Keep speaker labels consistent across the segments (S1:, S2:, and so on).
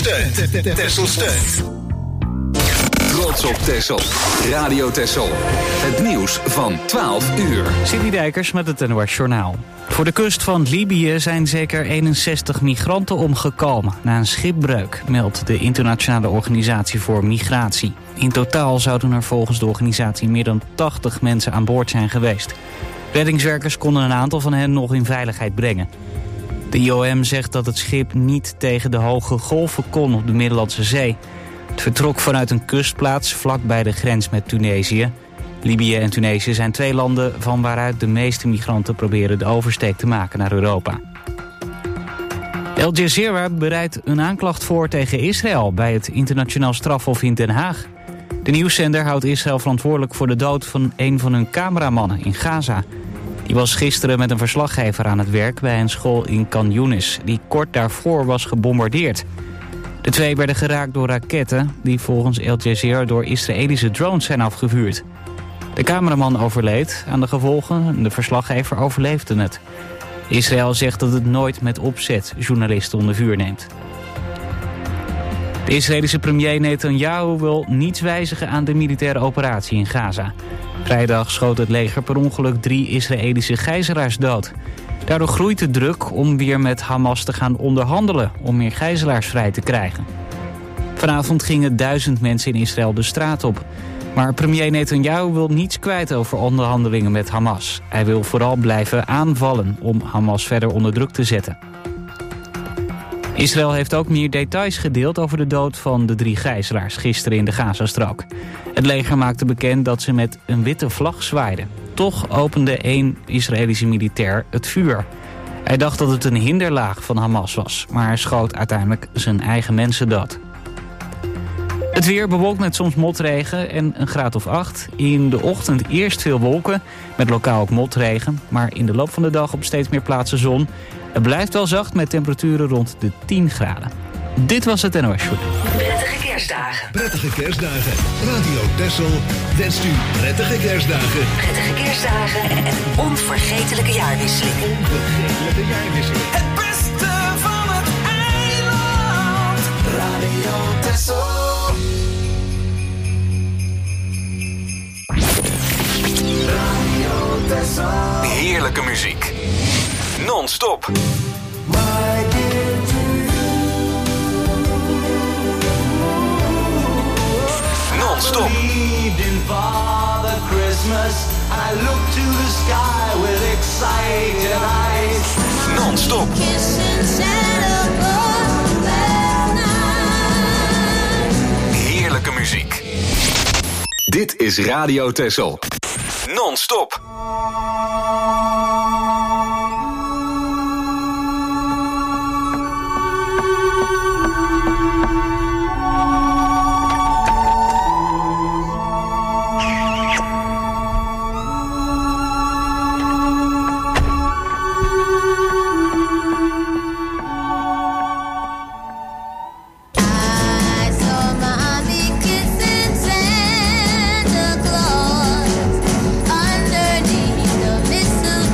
S1: steunt. Texel steunt. Trots op Texel. Radio Texel. Het nieuws van 12 uur.
S2: Sidney Dijkers met het NOS Journaal. Voor de kust van Libië zijn zeker 61 migranten omgekomen na een schipbreuk, meldt de Internationale Organisatie voor Migratie. In totaal zouden er volgens de organisatie meer dan 80 mensen aan boord zijn geweest. Reddingswerkers konden een aantal van hen nog in veiligheid brengen. De IOM zegt dat het schip niet tegen de hoge golven kon op de Middellandse Zee. Het vertrok vanuit een kustplaats vlakbij de grens met Tunesië. Libië en Tunesië zijn twee landen van waaruit de meeste migranten proberen de oversteek te maken naar Europa. Al Jazeera bereidt een aanklacht voor tegen Israël bij het internationaal strafhof in Den Haag. De nieuwszender houdt Israël verantwoordelijk voor de dood van een van hun cameramannen in Gaza. Die was gisteren met een verslaggever aan het werk bij een school in Khan Younis, die kort daarvoor was gebombardeerd. De twee werden geraakt door raketten die volgens Al Jazeera door Israëlische drones zijn afgevuurd. De cameraman overleed aan de gevolgen en de verslaggever overleefde het. Israël zegt dat het nooit met opzet journalisten onder vuur neemt. De Israëlische premier Netanyahu wil niets wijzigen aan de militaire operatie in Gaza. Vrijdag schoot het leger per ongeluk 3 Israëlische gijzelaars dood. Daardoor groeit de druk om weer met Hamas te gaan onderhandelen om meer gijzelaars vrij te krijgen. Vanavond gingen 1000 mensen in Israël de straat op. Maar premier Netanyahu wil niets kwijt over onderhandelingen met Hamas. Hij wil vooral blijven aanvallen om Hamas verder onder druk te zetten. Israël heeft ook meer details gedeeld over de dood van de 3 gijzelaars gisteren in de Gazastrook. Het leger maakte bekend dat ze met een witte vlag zwaaiden. Toch opende 1 Israëlische militair het vuur. Hij dacht dat het een hinderlaag van Hamas was, maar hij schoot uiteindelijk zijn eigen mensen dood. Het weer bewolkt met soms motregen en een graad of 8. In de ochtend eerst veel wolken, met lokaal ook motregen. Maar in de loop van de dag op steeds meer plaatsen zon. Het blijft wel zacht met temperaturen rond de 10 graden. Dit was het NOS Show.
S3: Prettige kerstdagen.
S1: Prettige kerstdagen. Radio Texel wenst u prettige kerstdagen.
S3: Prettige kerstdagen en een onvergetelijke jaarwisseling.
S1: Onvergetelijke jaarwisseling.
S4: Het beste van het eiland. Radio Texel. Radio Texel.
S1: Heerlijke muziek. Non-stop. Non-stop.
S4: In Father Christmas, I look to the sky with excited eyes.
S1: Non-stop. Heerlijke muziek. Dit is Radio Texel. Non-stop.
S5: Santa Claus underneath the mistletoe.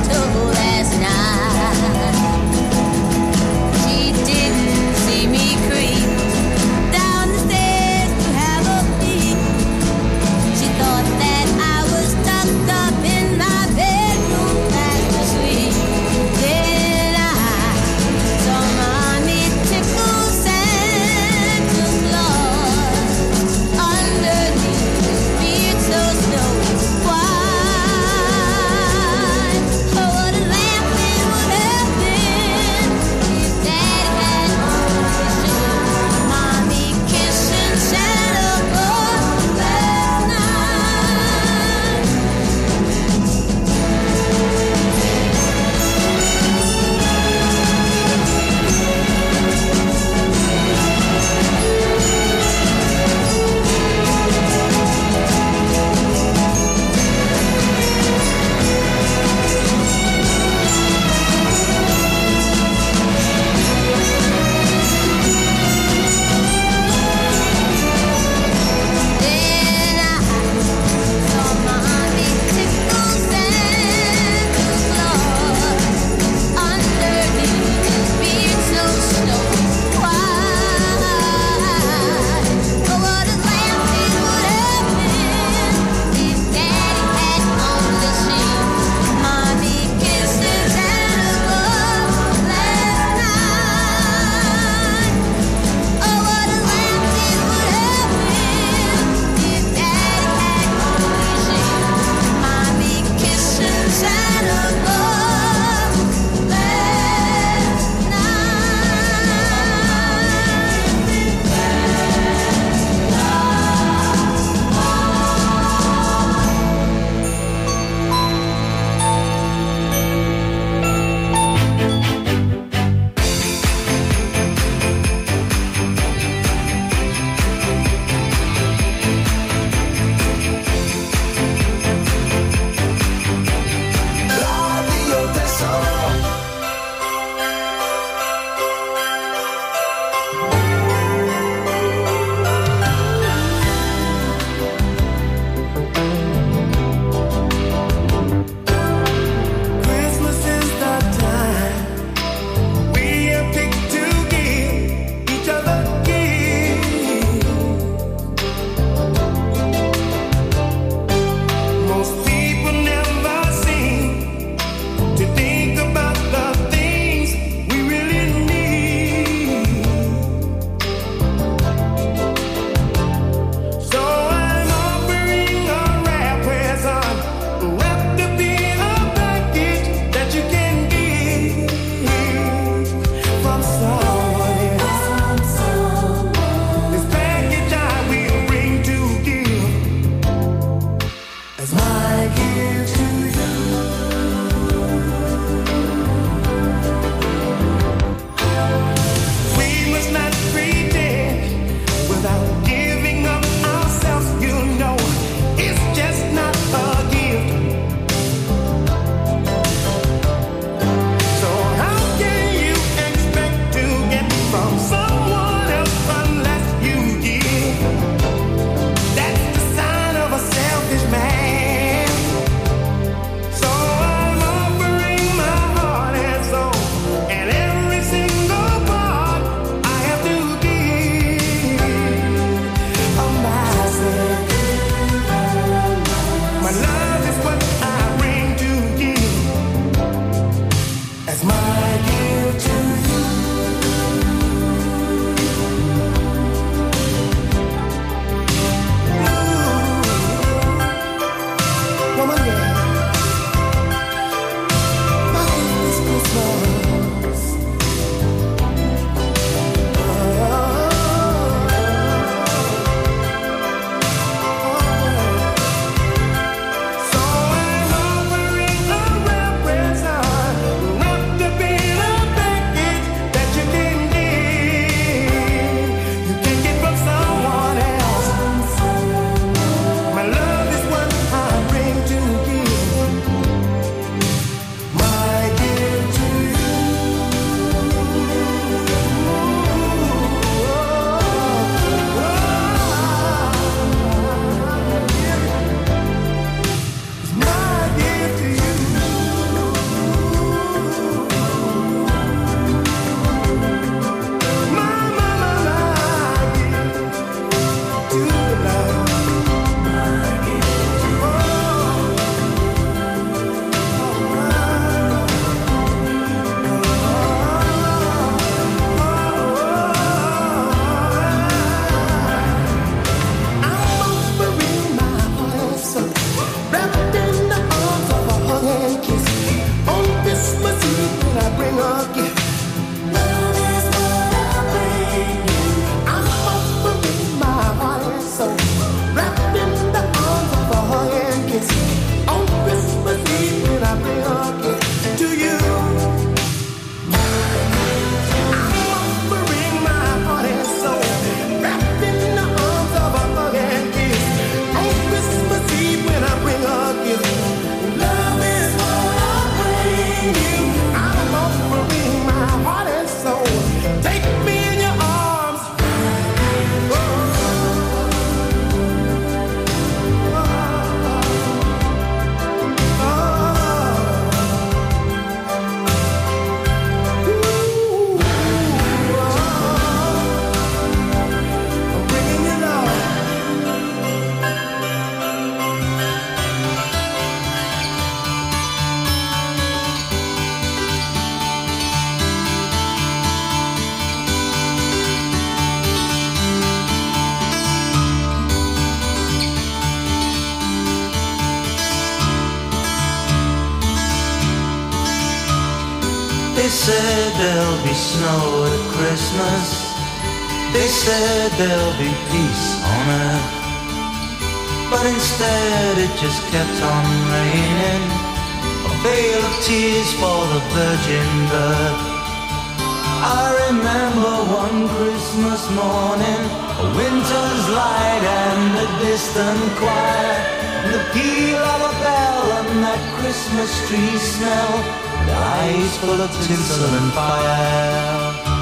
S4: said there'll be snow at Christmas. They said there'll be peace on earth. But instead it just kept on raining. A veil of tears for the virgin birth. I remember one Christmas morning, a winter's light and a distant choir, and the peal of a bell and that Christmas tree smell, and eyes full of tinsel and fire.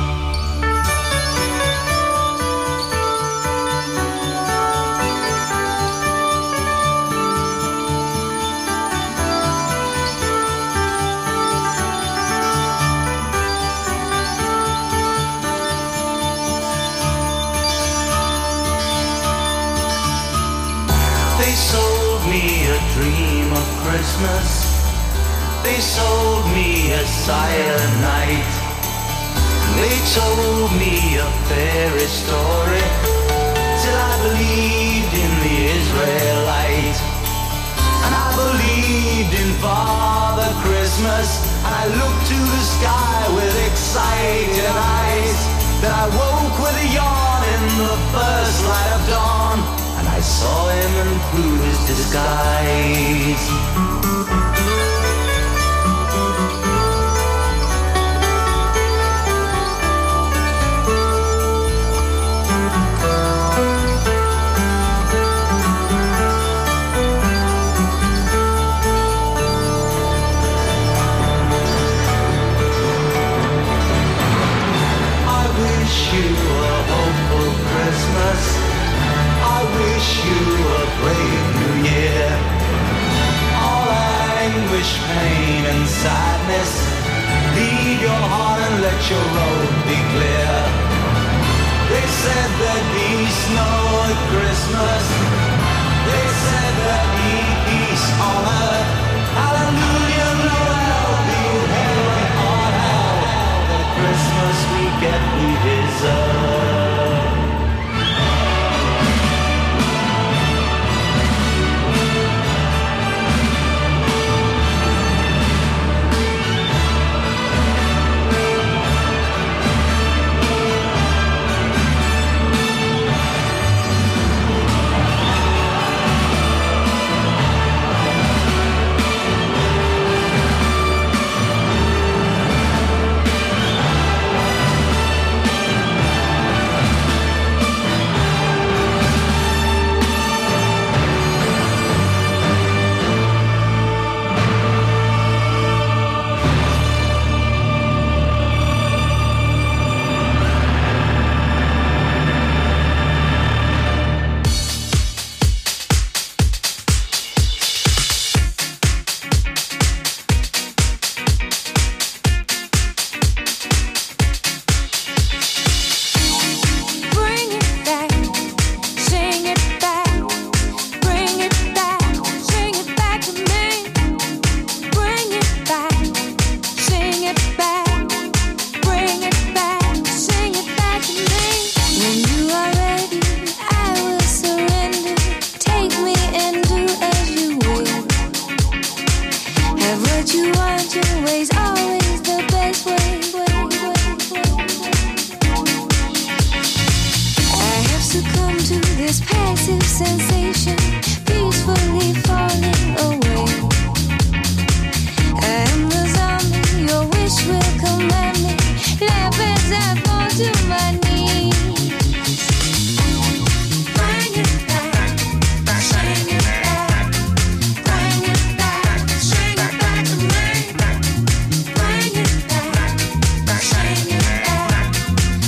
S4: They sold me a dream of Christmas. They sold me a silent night. They told me a fairy story till I believed in the Israelite. And I believed in Father Christmas. And I looked to the sky with excited eyes. Then I woke with a yawn in the first light of dawn. And I saw him and through his disguise. I wish you a hopeful Christmas. I wish you a brave new year. All anguish, pain and sadness, leave your heart and let your road be clear. They said there'd be snow at Christmas. They said there'd be peace on earth. Hallelujah, Noel, be heaven or hell. The Christmas we get we deserve.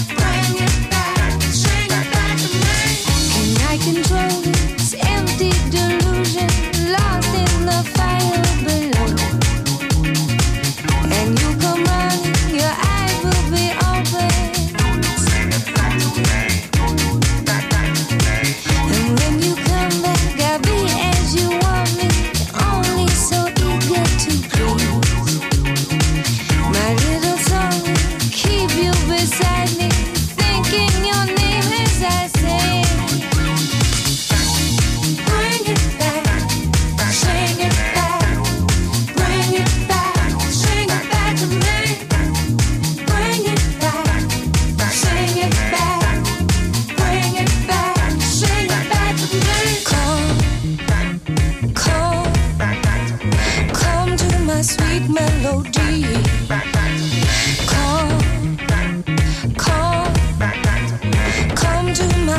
S5: Control this empty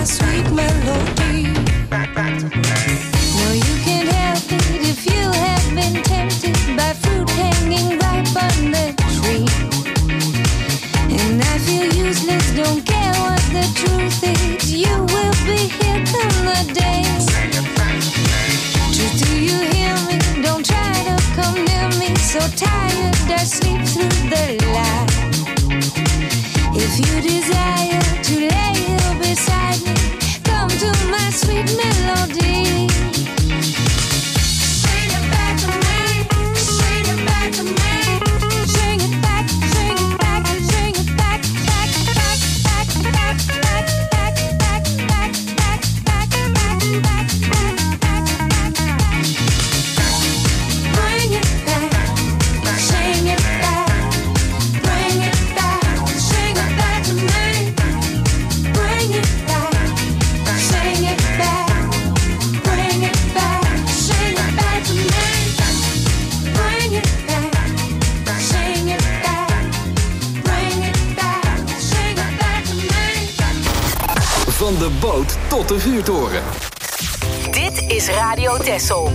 S5: my sweet melody. No, you can't help it if you have been tempted by fruit hanging ripe on the tree. And I feel useless, don't care what the truth is. You will be here come the day. Truth, do you hear me? Don't try to come near me. So tired, I sleep through the light. If you desire to lay here beside me, come to my sweet melody. Sing it back to me, sing it back to me. Sing it back, sing it back, sing it back, back, back, back, back, back, back, back, back, back, back, back, back, back. Bring it back, sing it back, bring it back, sing it back to me. Bring it back, sing it back, bring it back, sing it back to me. Bring it back, sing it back, bring it back, sing it back to me.
S1: Van de boot tot de vuurtoren.
S3: Dit is Radio Texel.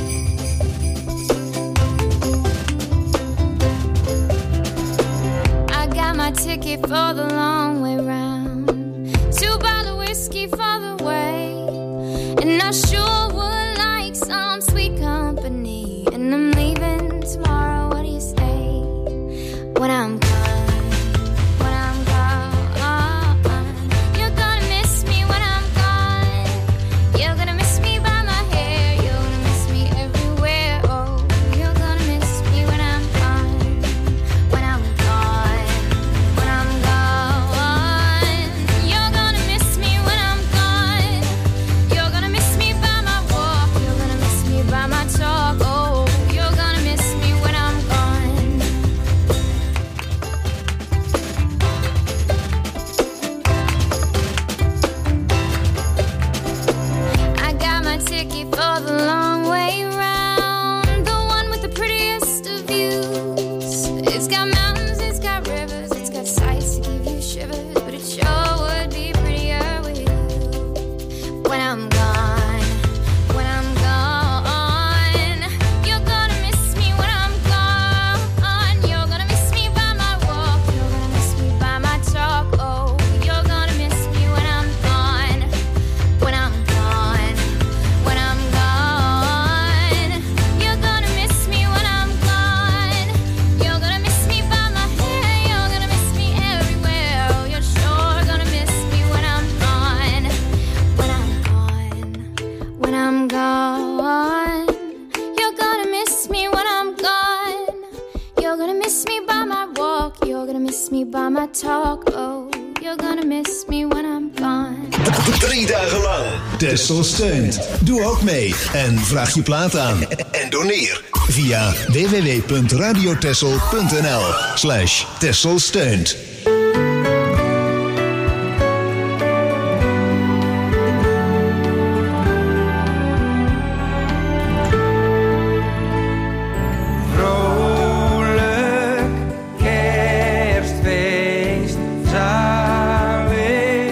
S5: I got my ticket for the long way round. 2 bottles of whiskey for the way. And I sure would like some sweet company. And I'm leaving tomorrow, what do you say? When I'm gone, when I'm gone. You're gonna miss me when I'm gone. You're gonna miss me by my hair. You're gonna miss me everywhere. Oh, you're gonna miss me when I'm gone. When I'm gone, when I'm gone. You're gonna miss me when I'm gone. You're gonna miss me by my walk. You're gonna miss me by my talk. Oh, you're gonna miss me when I'm gone. I got my ticket for the long way round, the one with the prettiest of views. It's got mountains, it's got rivers, it's got sights to give you shivers, but it sure would be prettier with you. When I'm gone, when I'm gone, you're gonna miss me when I'm gone. You're gonna miss me by my walk, you're gonna miss me by my talk. Oh, you're gonna miss me when I'm gone. When I'm gone, when I'm gone, you're gonna miss me when I'm gone. You're gonna miss me by my hair, you're gonna miss me everywhere. Oh, you're sure gonna miss me when I'm gone. When I'm gone, when I'm gone, you're gonna miss me when I'm gone. You're gonna miss me by my walk, you're gonna miss me by my talk. Oh, you're gonna miss me when I'm gone.
S6: 3 dagen lang. Texel steunt. Doe ook mee en vraag je plaat aan. En doneer via www.radiotexel.nl/Texel steunt.
S4: Vrolijk kerstfeest, zalig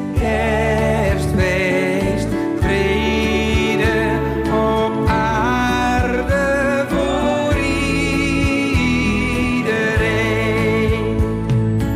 S4: kerstfeest, vrede op aarde voor iedereen.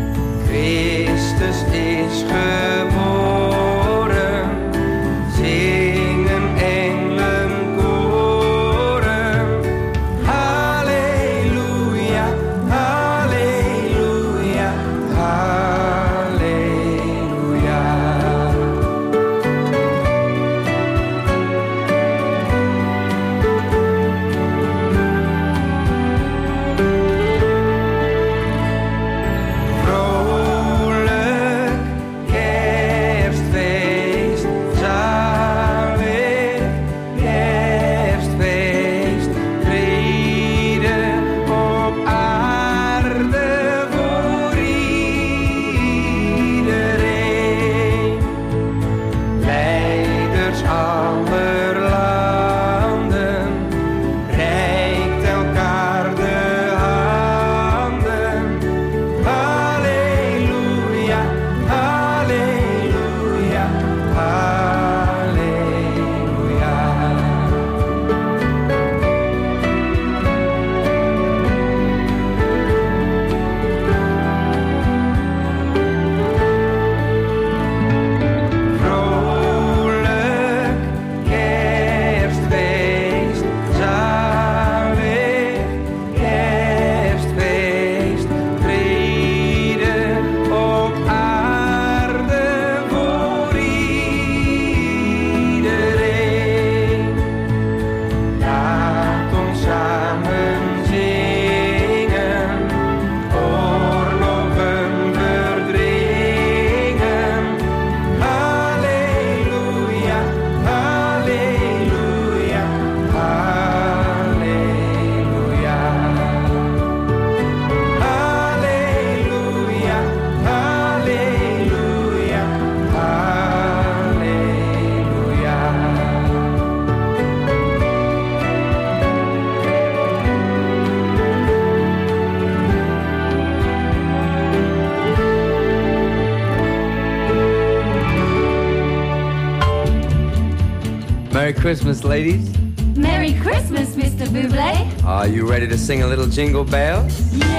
S7: Merry Christmas, ladies.
S5: Merry Christmas, Mr. Bublé.
S7: Are you ready to sing a little Jingle Bells?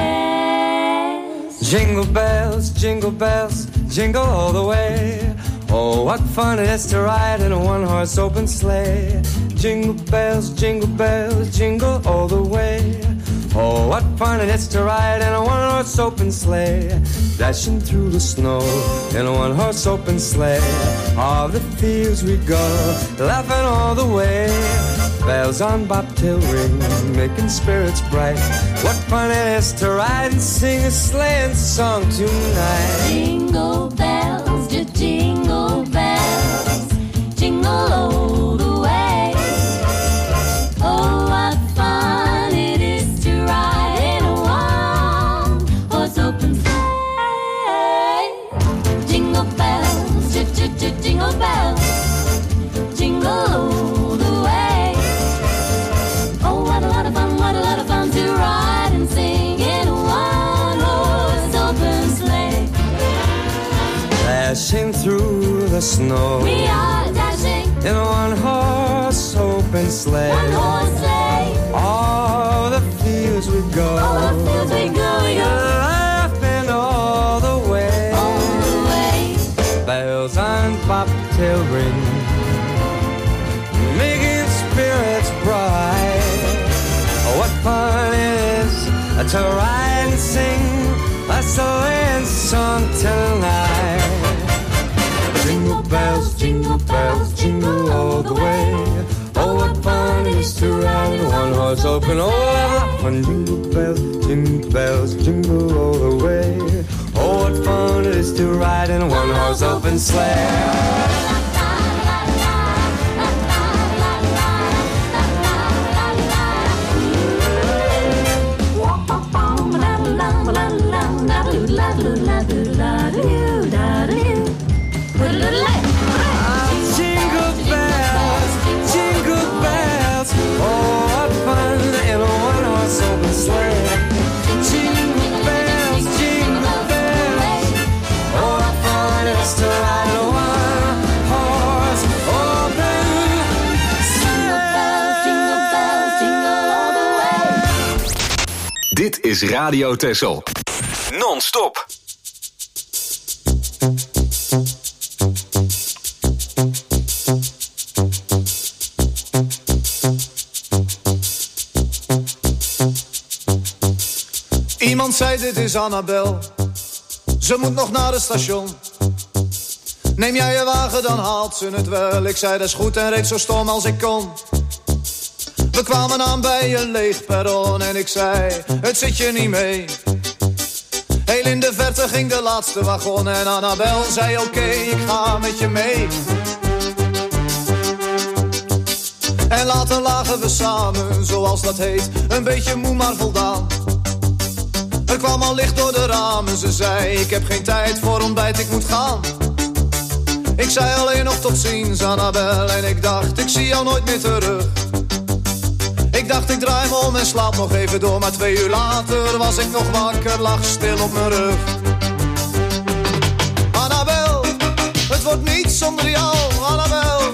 S5: Yes.
S7: Jingle bells, jingle all the way. Oh, what fun it is to ride in a one-horse open sleigh. Jingle bells, jingle all the way. Oh, what fun it is to ride in a one-horse open sleigh. Dashing through the snow in a one-horse open sleigh. All the fields we go, laughing all the way. Bells on bobtail ring, making spirits bright. What fun it is to ride and sing a sleighing song tonight.
S5: Jingle bells, jingle bells, jingle all the way. Oh, what fun it is to ride in a one-horse open sleigh. Jingle bells, jingle bells, jingle all the way. Oh, what a lot of fun to ride and sing in a one-horse open sleigh.
S7: Dashing through the snow,
S5: We are dashing
S7: in a one-horse open sleigh.
S5: one-horse sleigh.
S7: All the fields we go,
S5: All the fields we go,
S7: laughing all the way.
S5: all the way.
S7: Bells on bobtail ring, making spirits bright. Oh, what fun it is to ride and sing a sleighing song tonight. Jingle bells, jingle all the way. Oh, what fun it is to ride in one horse open. Oh, what fun! Jingle bells, jingle all the way. Oh, what fun it is to ride in a one horse open sleigh. Jingle bells, oh, what fun in a one-horse open sleigh. Jingle bells, oh, what fun it is to ride in a one-horse open sleigh.
S1: Dit is Radio Texel. Non-stop.
S8: Iemand zei dit is Annabel, ze moet nog naar het station. Neem jij je wagen, dan haalt ze het wel. Ik zei dat is goed en reed zo stom als ik kon. We kwamen aan bij een leeg perron en ik zei, het zit je niet mee. Heel in de verte ging de laatste wagon en Annabel zei oké, ik ga met je mee. En later lagen we samen, zoals dat heet, een beetje moe maar voldaan. Er kwam al licht door de ramen, ze zei, ik heb geen tijd voor ontbijt, ik moet gaan. Ik zei alleen nog tot ziens, Annabel, en ik dacht, ik zie jou nooit meer terug. Ik dacht, ik draai me om en slaap nog even door, maar 2 uur later was ik nog wakker, lag stil op mijn rug. Annabel, het wordt niet zonder jou, Annabel.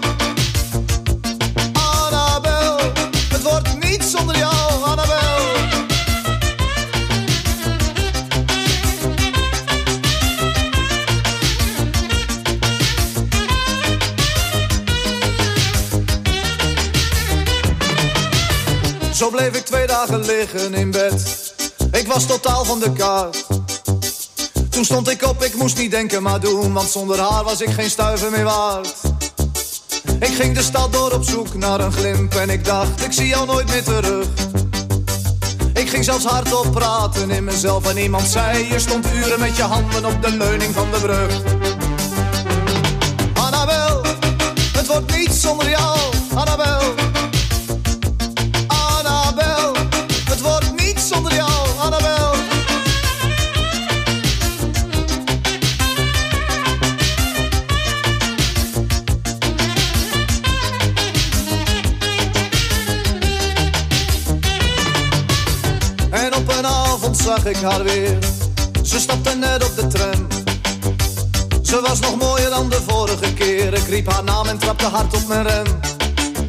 S8: Annabel, het wordt niet zonder jou, Annabel. Zo bleef ik 2 dagen liggen in bed. Ik was totaal van de kaart. Toen stond ik op, ik moest niet denken maar doen, want zonder haar was ik geen stuiver meer waard. Ik ging de stad door op zoek naar een glimp en ik dacht, ik zie jou nooit meer terug. Ik ging zelfs hardop praten in mezelf en iemand zei, je stond uren met je handen op de leuning van de brug. Annabel, het wordt niet zonder jou, Annabel. Annabel, het wordt niet zonder jou, Annabel. En op een avond zag ik haar weer. Ze stapte net op de tram. Ze was nog mooier dan de vorige keer. Ik riep haar naam en trapte hard op mijn rem.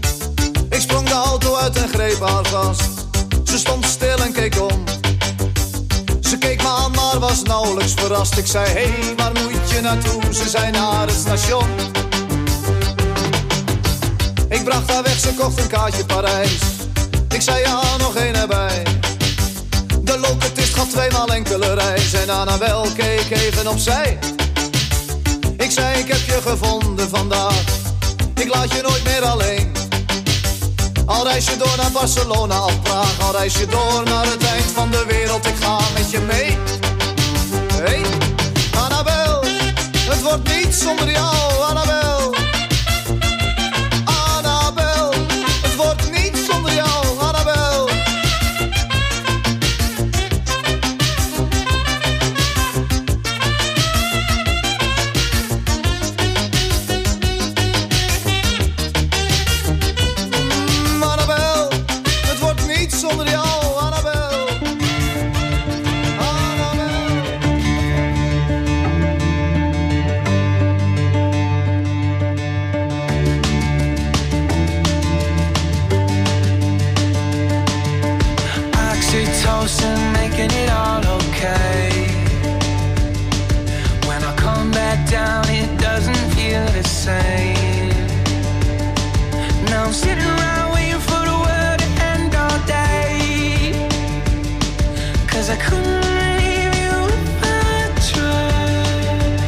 S8: greep haar vast. Ze stond stil en keek om. Ze keek me aan, maar was nauwelijks verrast. Ik zei, hey, waar moet je naartoe? Ze zei, naar het station. Ik bracht haar weg, ze kocht een kaartje Parijs. Ik zei, ja, nog één erbij. De locatist gaf 2 maal enkele reis. En Annabel keek even opzij. Ik zei, ik heb je gevonden vandaag. Ik laat je nooit meer alleen. Al reis je door naar Barcelona of Praag. Al reis je door naar het eind van de wereld. Ik ga met je mee. Hey, Annabel, het wordt niet zonder jou, Annabel. Annabel, het wordt niet zonder jou, Annabel. Annabel, het wordt niet zonder jou, Annabel. Annabel.
S7: Oxytocin making it all okay. When I come back down, it doesn't feel the same. Now I'm sitting around waiting for the world to end all day. 'Cause I couldn't leave you if I tried.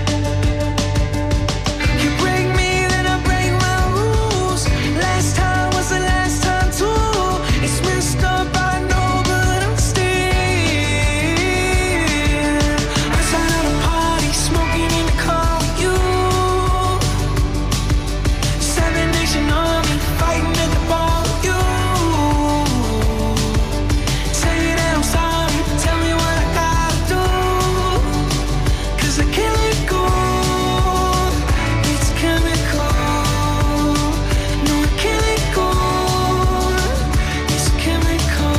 S7: You break me, then I break my rules. Last time was the last time too. It's messed up, I know, but I'm still outside of a party, smoking in the car with you. 7 Nation Army, fighting at the bar with you. Say that I'm sorry, tell me what I gotta do. 'Cause I can't let go. It's chemical. No, I can't let go. It's chemical.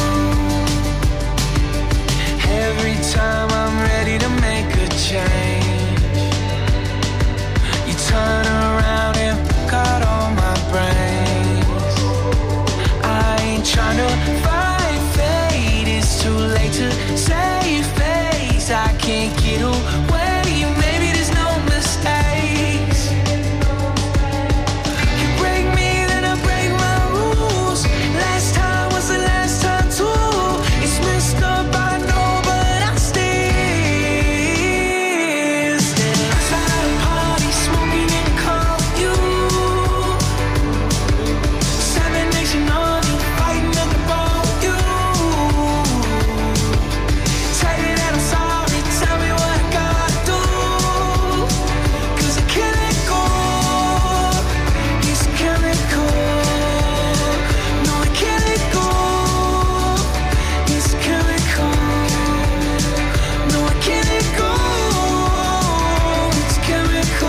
S7: Every time I'm ready to make a change, you turn around and pick out all my brains. I ain't trying to fight fate, it's too late to save face. I can't get away, maybe there's no mistakes. You break me, then I break my rules. Last time was the last time too. It's messed up, I know, but I'm still outside of a party, smoking in the car with you. 7 Nation Army, fighting at the bar with you. Tell you that I'm sorry, tell me what I gotta do. 'Cause I can't let go. It's chemical. No, I can't let go. It's chemical. No, I can't let go. It's chemical.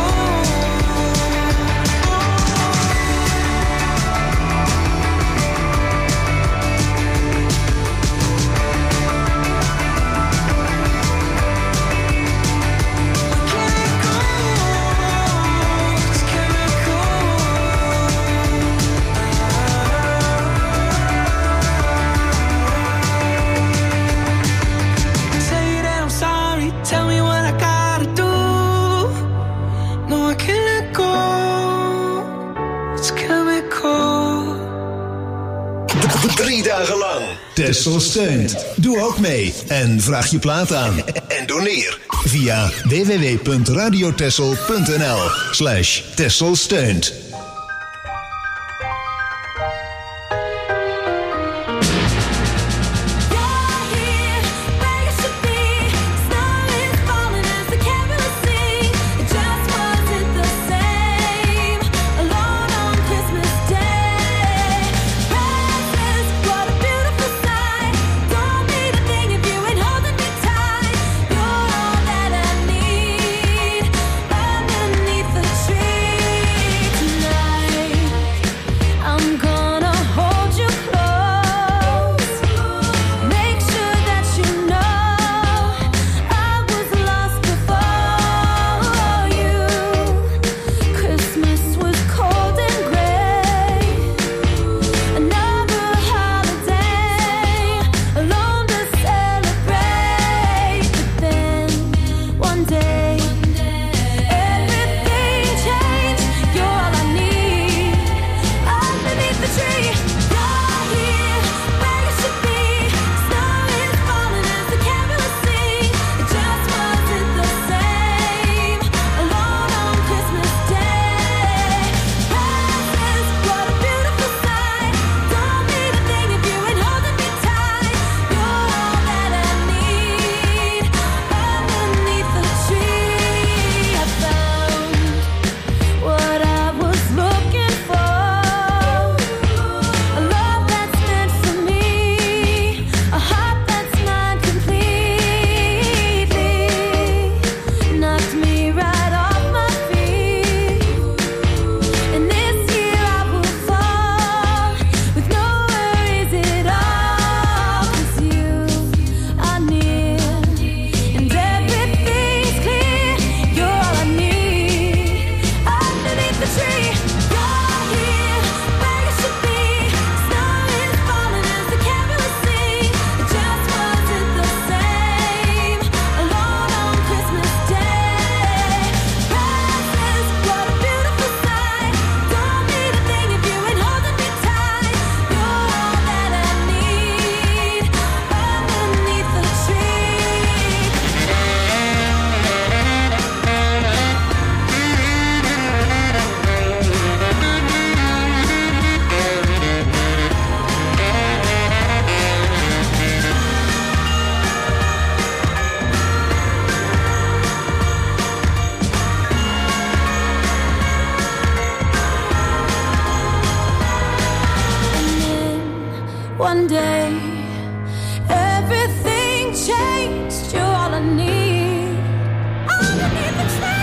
S7: Say that I'm sorry, tell me what I gotta do. No, I can't let go. It's chemical.
S6: 3 dagen lang. Texel steunt. Doe ook mee en vraag je plaat aan. En doneer via www.radiotexel.nl/Texel steunt.
S5: Tonight one day everything changed. You're all I need. Underneath the tree.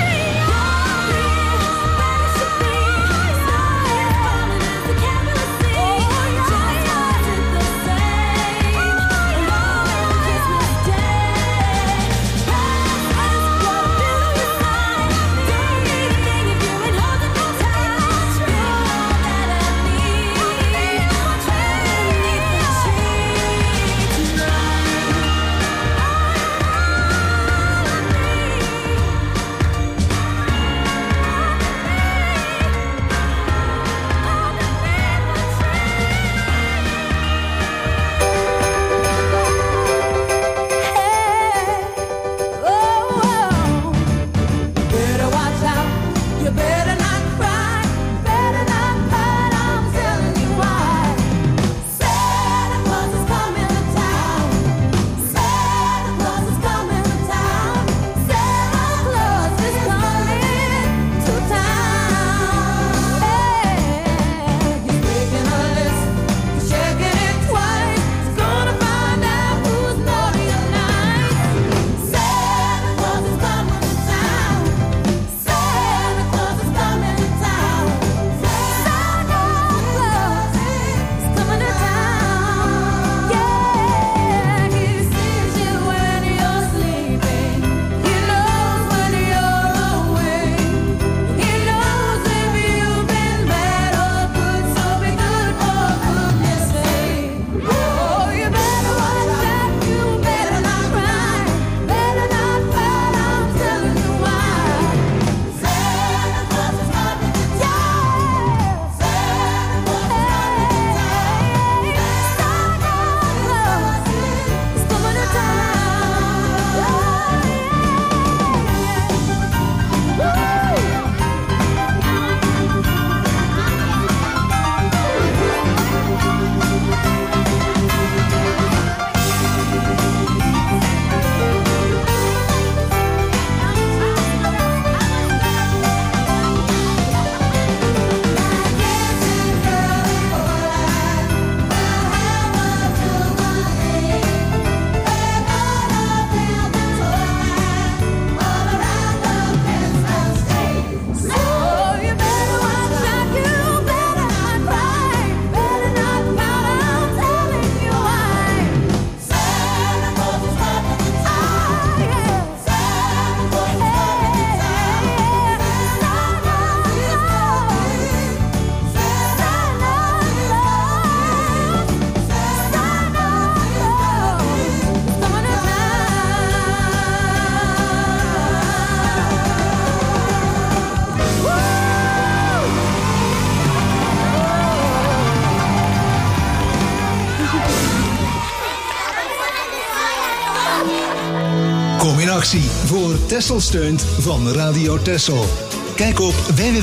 S6: Voor Texel Steunt van Radio Texel. Kijk op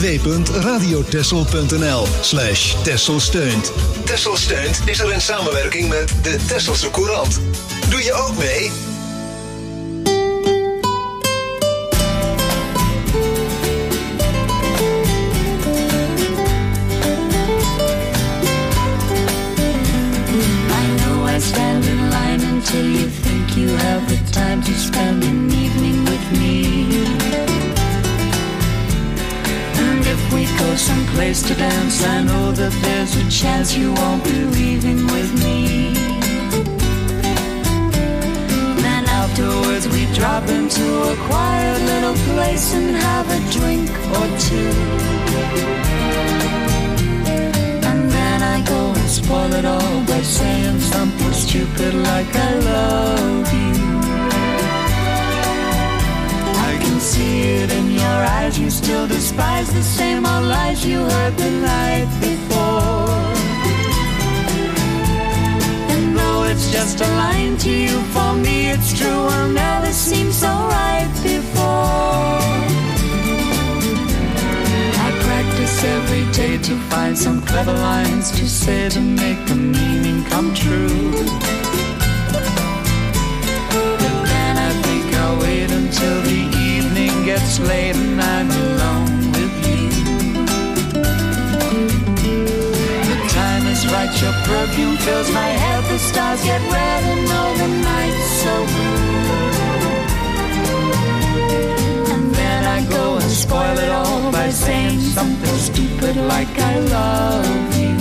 S6: www.radiotexel.nl/Texel Steunt. Texel Steunt is er in samenwerking met de Texelse Courant. Doe je ook mee?
S9: Stand in line until you think you have the time to spend an evening with me. And if we go someplace to dance, I know that there's a chance you won't be leaving with me. Then afterwards we drop into a quiet little place and have a drink or two. I go and spoil it all by saying something stupid like I love you. I can see it in your eyes, you still despise the same old lies you heard the night before. And though it's just a line to you, for me it's true, I'll never seem so right before. Every day to find some clever lines to say to make the meaning come true. But then I think I'll wait until the evening gets late and I'm alone with you. The time is right, your perfume fills my head. The stars get red and all the night's so blue. And then I go and spoil it all by saying something stupid like I love you.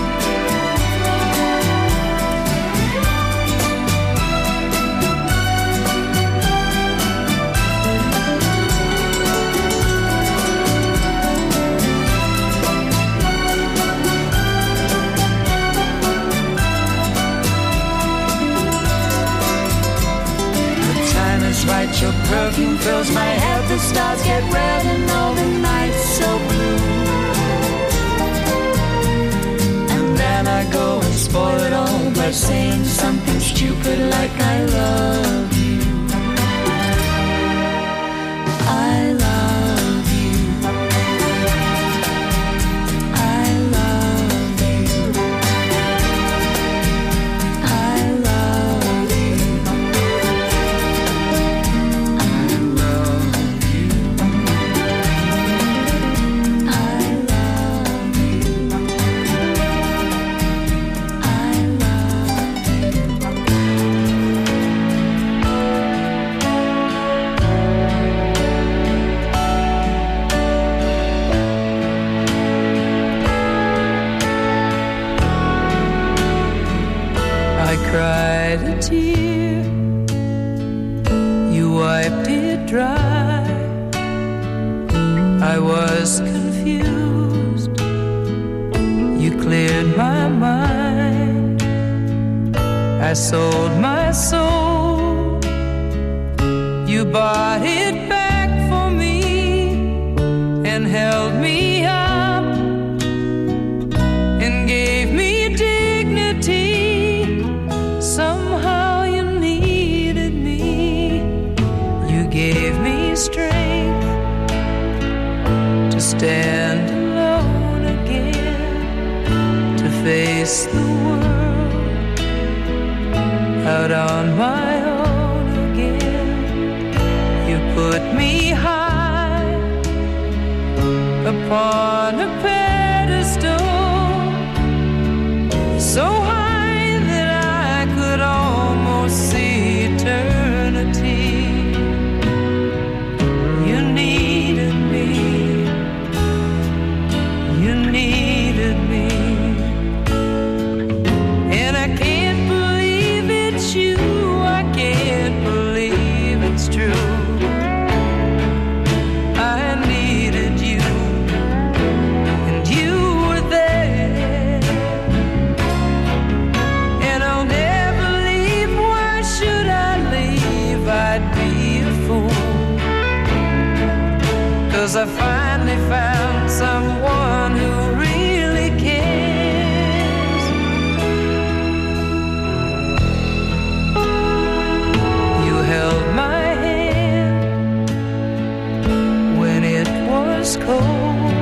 S9: Right, your perfume fills my head. The stars get red and all the night's so blue. And then I go and spoil it all by saying something stupid like I love you. I love you. I love you. I love you. Cried a tear, you wiped it dry. I was confused, you cleared my mind. I sold my soul, you bought it back for me and held me up and gave me dignity. Somehow you needed me. You gave me strength to stand alone again, to face the world out on my own again. You put me high upon a pedestal, so high almost see eternity. You needed me. You needed me. And I can't believe it's you. I can't believe it's true. I needed you, and you were there. And I'll never, I'd be a fool, 'cause I finally found someone who really cares. You held my hand when it was cold,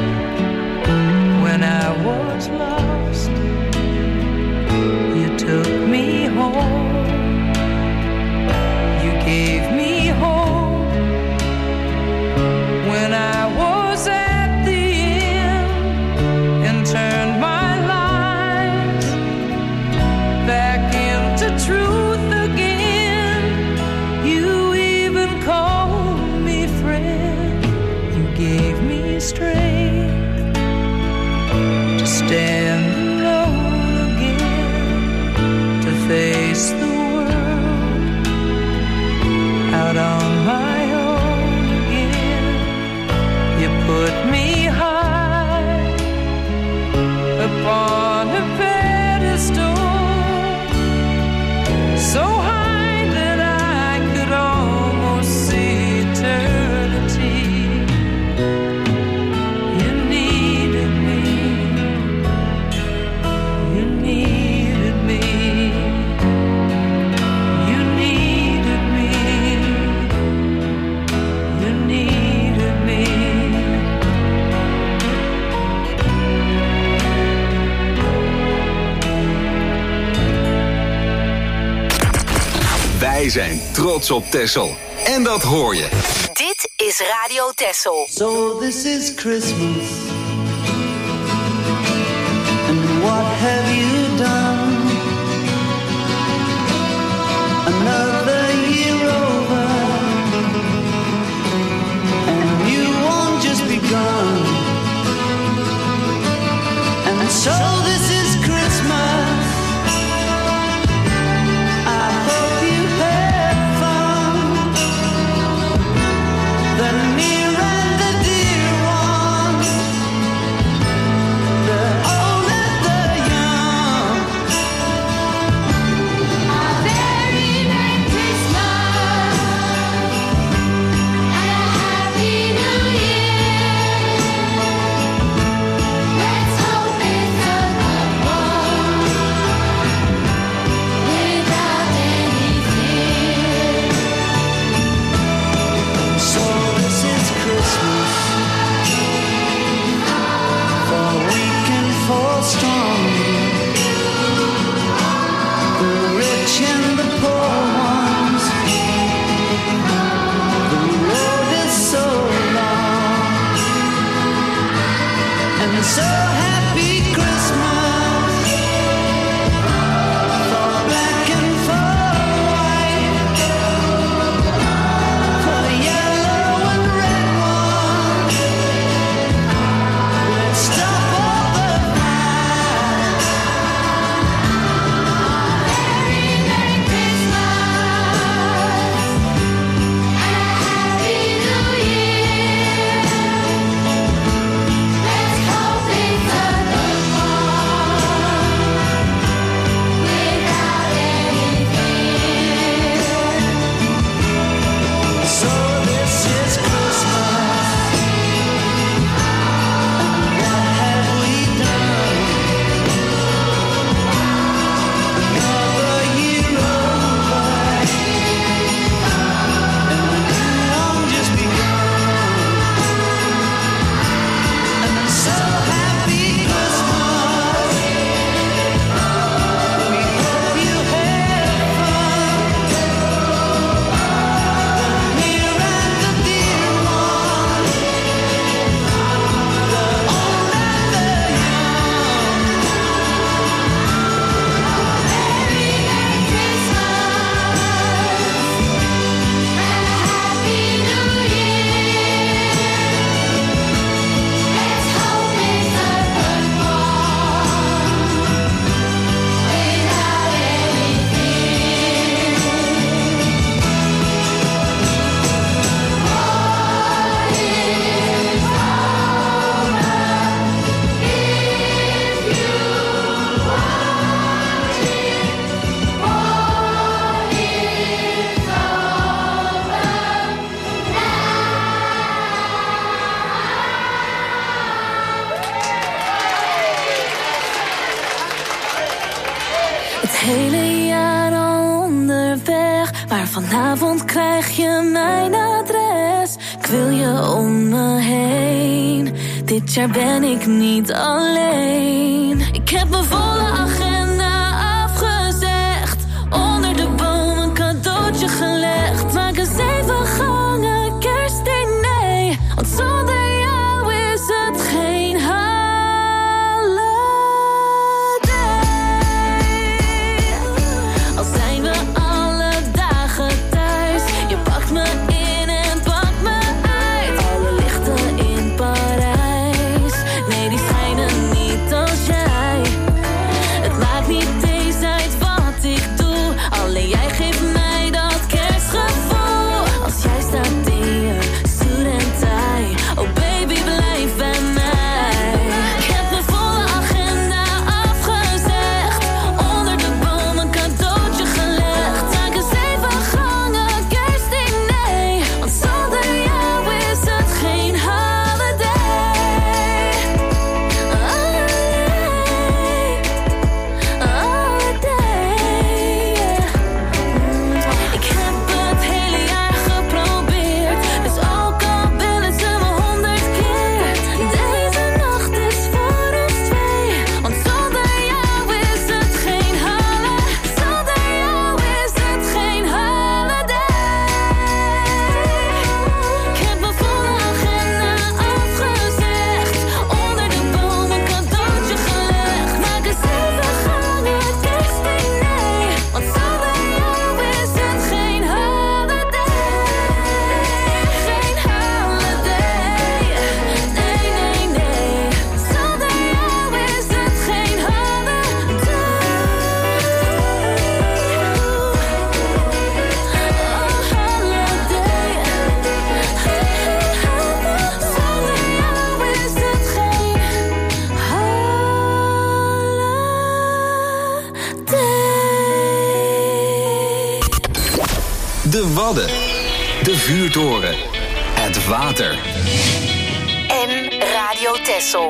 S9: when I was lost. You took me home, gave me hope when I was at the end, and turned my lives back into truth again. You even called me friend. You gave me strength to stand alone again, to face the out on my own again. You put me high upon a pedestal, so high that I could almost see eternity. You needed me. You needed me.
S1: Wij zijn trots op Texel. En dat hoor je.
S3: Dit is Radio Texel.
S4: So this is Christmas. And what have you
S9: And so happy Christmas for black and for white, for yellow and red one. Let's stop all the fight.
S5: Merry, Merry Christmas and a Happy New Year. Let's hope it's a good one without any fear.
S9: So this is Christmas, what have we done? Another year over, and the new one just begun. And so happy Christmas, we hope you had fun. The near and the dear one, the old and the young.
S5: Merry, Merry Christmas and a Happy New Year. Let's hope it's a good one without any fear.
S10: Het hele jaar al onderweg, maar vanavond krijg je mijn adres. Ik wil je om me heen, dit jaar ben ik niet alleen. Ik heb mijn volle agenda afgezegd, onder de boom een cadeautje gelegd. Maak een 7 gangen kerstdiner, want zonder jou is het geen al zijn we alle dagen thuis, je pakt me in en pakt me uit. Alle lichten in Parijs, nee die schijnen niet als jij. Het maakt niet eens uit wat ik doe, alleen jij geeft mij dat kerstgevoel. Als jij staat in je suit en tie, oh baby blijf bij mij. Ik heb mijn volle agenda afgezegd, onder de boom een cadeautje gelegd. Maak een 7 gangen kerstdiner, want zonder jou is het geen holiday. Ik heb het hele jaar geprobeerd, dus ook al willen ze me 100 keer. Deze nacht is voor ons twee, want zonder jou is het geen holiday. Zonder jou is het geen holiday. Ik heb mijn volle agenda afgezegd, onder de boom een cadeautje gelegd. Maak een 7 gangen kerstdiner, want zonder jou is het geen holiday. Geen holiday, nee, nee, nee. Zonder jou is het geen
S1: De Wadden. De Vuurtoren. Het water.
S3: En Radio Texel.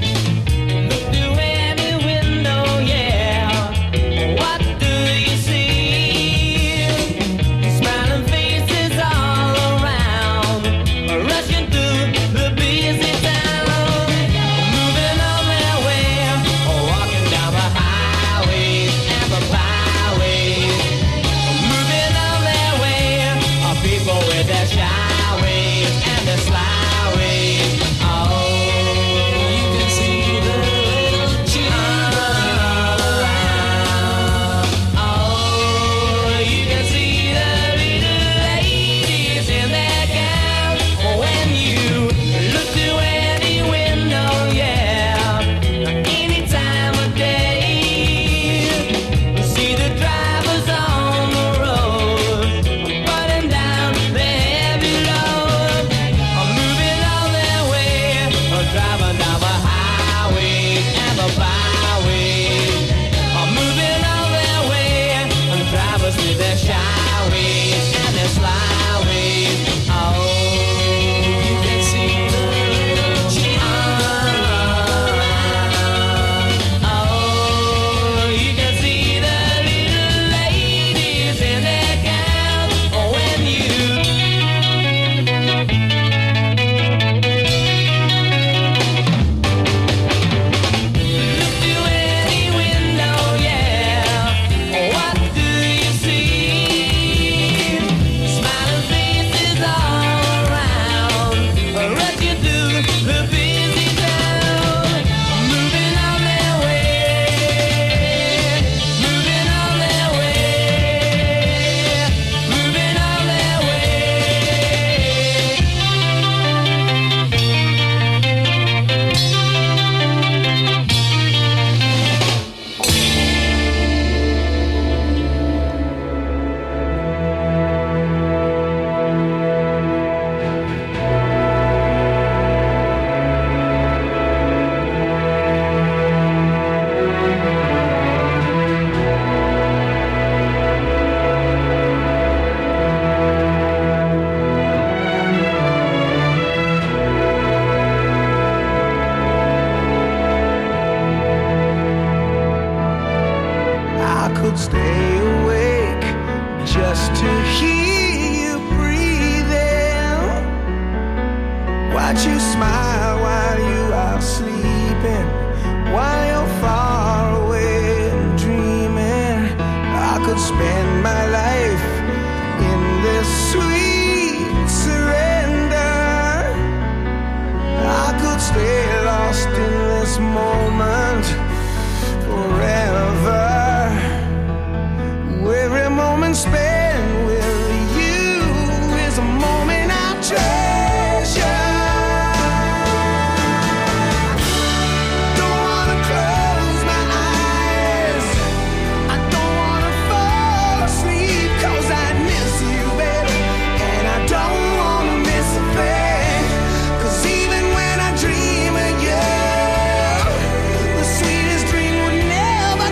S9: With their shy ways and their sly ways. Oh,
S11: could stay awake just to hear you breathing. Watch you smile while you are sleeping, while you're far away and dreaming. I could spend my life in this sweet surrender. I could stay lost in this moment forever. Every moment spent with you is a moment I treasure. Don't wanna close my eyes, I don't wanna fall asleep, 'cause I miss you, baby, and I don't wanna miss a thing. 'Cause even when I dream of you, the sweetest dream would never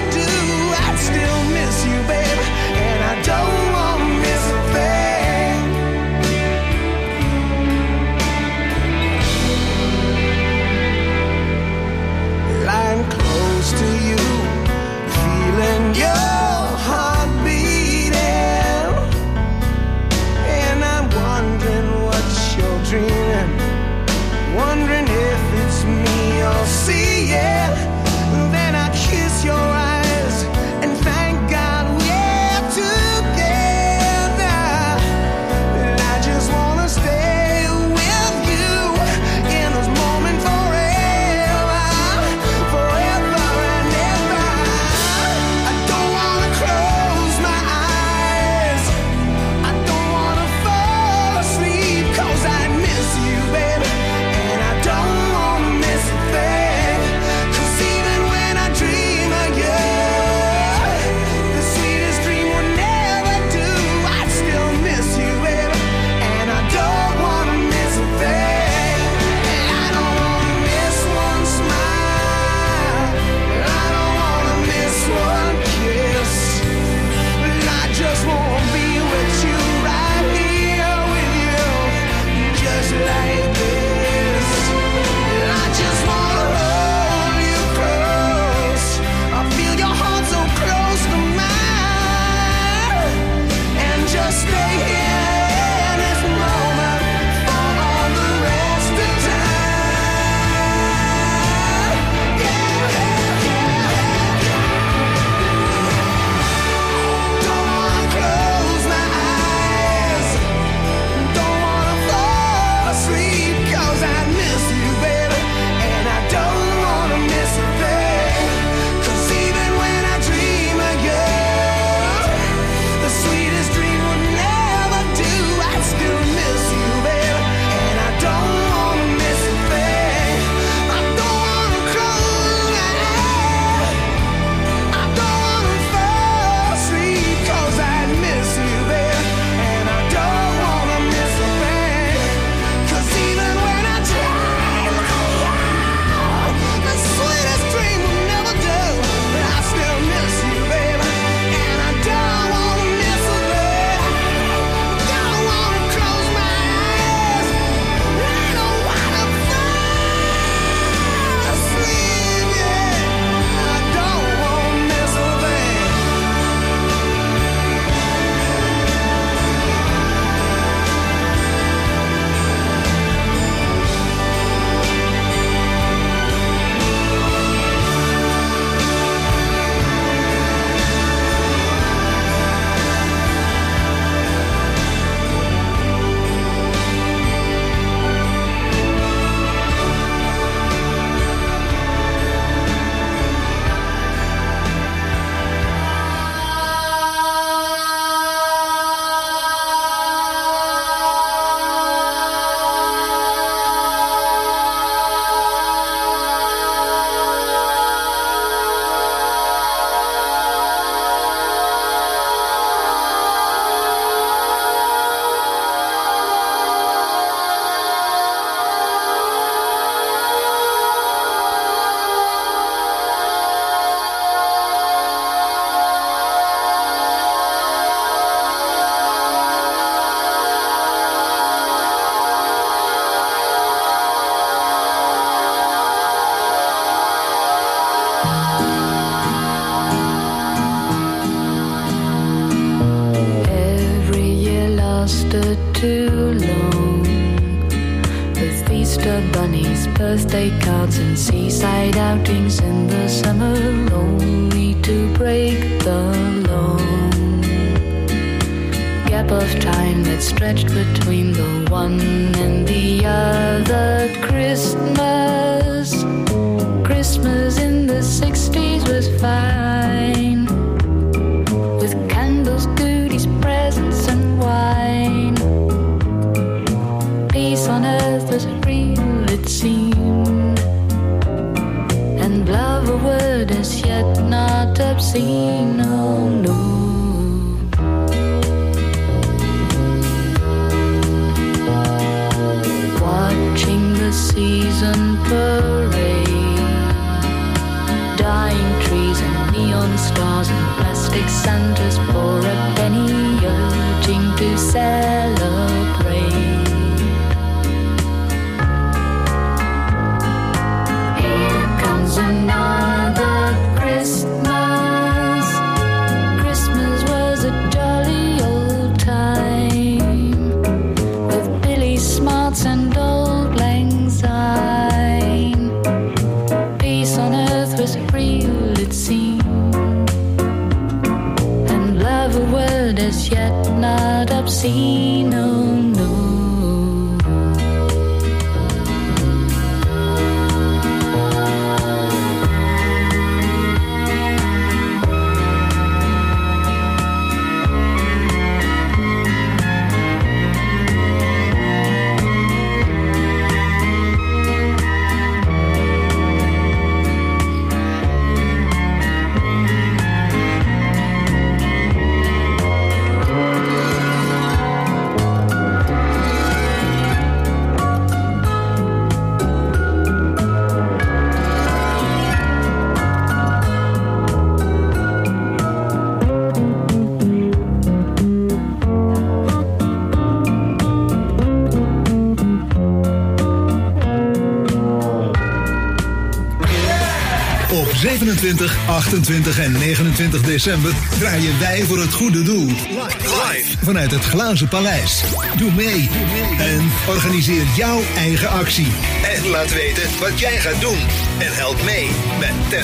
S10: too long. With Easter bunnies, birthday cards, and seaside outings in the summer, only to break the long gap of time that stretched between the one and the other Christmas. Christmas in the 60s was fine, with candles, goodies, presents, and wine. Peace on earth was real, it seemed, and love a word as yet not obscene, oh no. Watching the season parade, dying trees and neon stars and plastic Santas for a penny, urging to celebrate. Here comes another Christmas. Christmas was a jolly old time, with Billy Smarts and Old Lang Syne. Peace on earth was real, it seemed, and love a word as yet not obscene, oh no.
S6: Op 27, 28 en 29 december draaien wij voor het goede doel. Live vanuit het Glazen Paleis. Doe mee en organiseer jouw eigen actie. En laat weten wat jij gaat doen. En help mee met